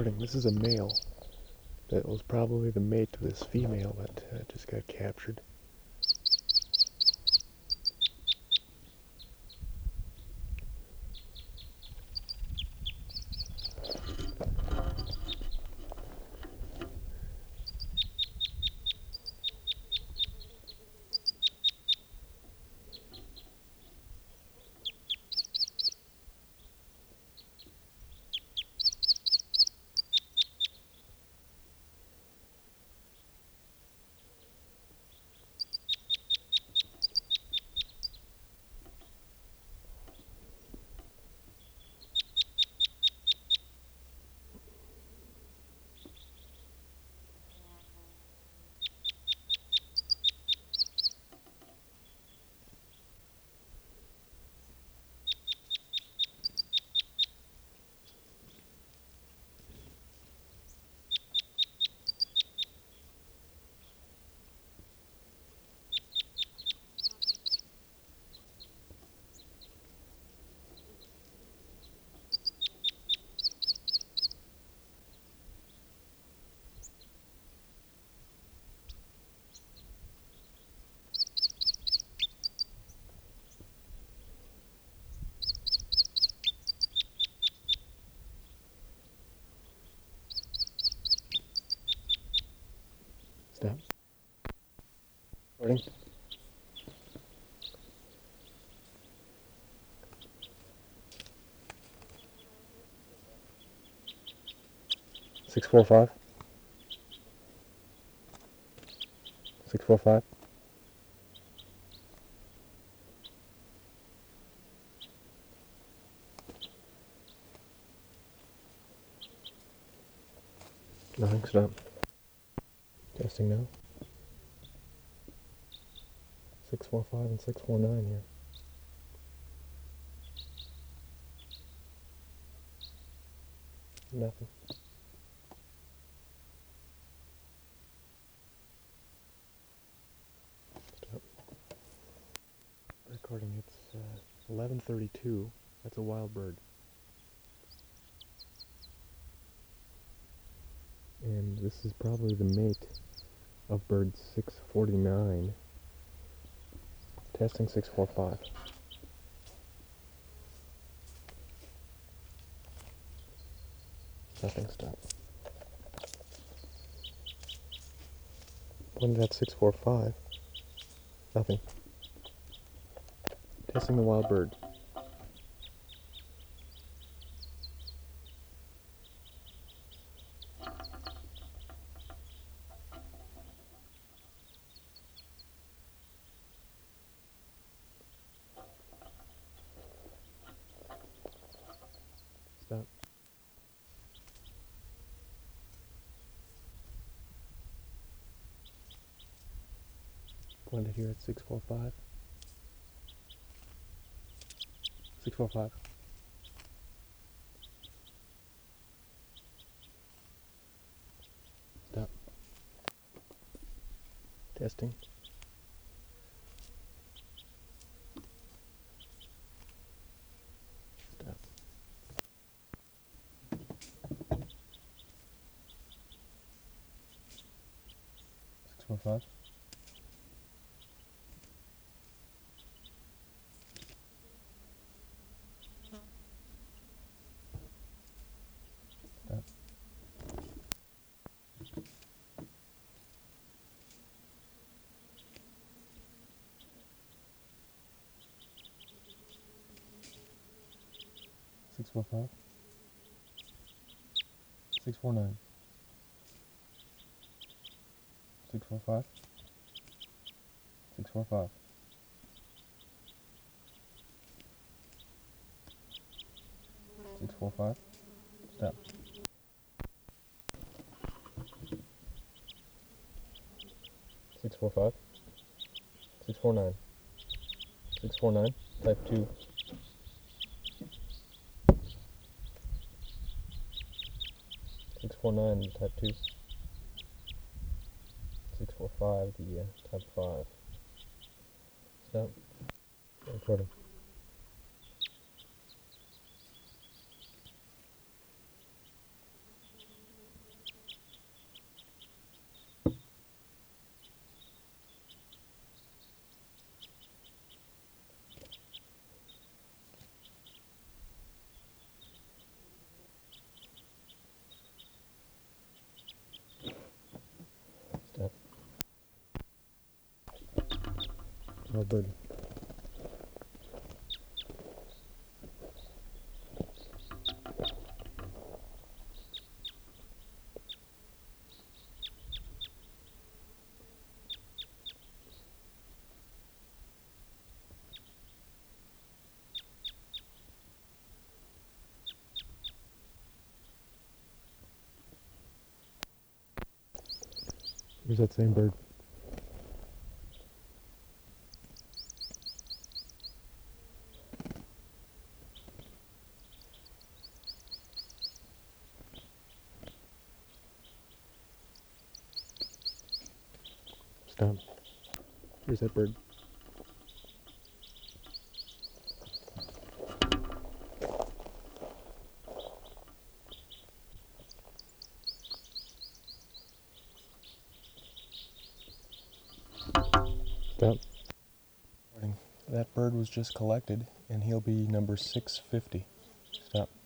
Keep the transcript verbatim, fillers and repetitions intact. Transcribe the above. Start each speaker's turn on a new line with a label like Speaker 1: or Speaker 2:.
Speaker 1: Recording. This is a male that was probably the mate to this female that uh, just got captured. Stop. Recording. Six four five. Six four five. Nothing. Stop. Testing now. Six four five and six four nine here. Nothing. Stop. Recording. It's uh, eleven thirty-two. That's a wild bird. And this is probably the mate of bird six forty-nine. Testing six four five. Nothing. Stop. Pointed at six four five. Nothing. Testing the wild bird. Stop. Pointed here at six four five. six four five. Stop. Testing. Stop. six four five. Stop. six four five. six four nine. six four five. six four five. six four five. Stop. six four five. six four nine. six four nine. Type two. six four nine. Type two. six four five. The uh, type five. Stop. Recording. Oh, bird. Here's that same bird. Stop. Here's that bird. Stop. That bird was just collected, and he'll be number six fifty. Stop.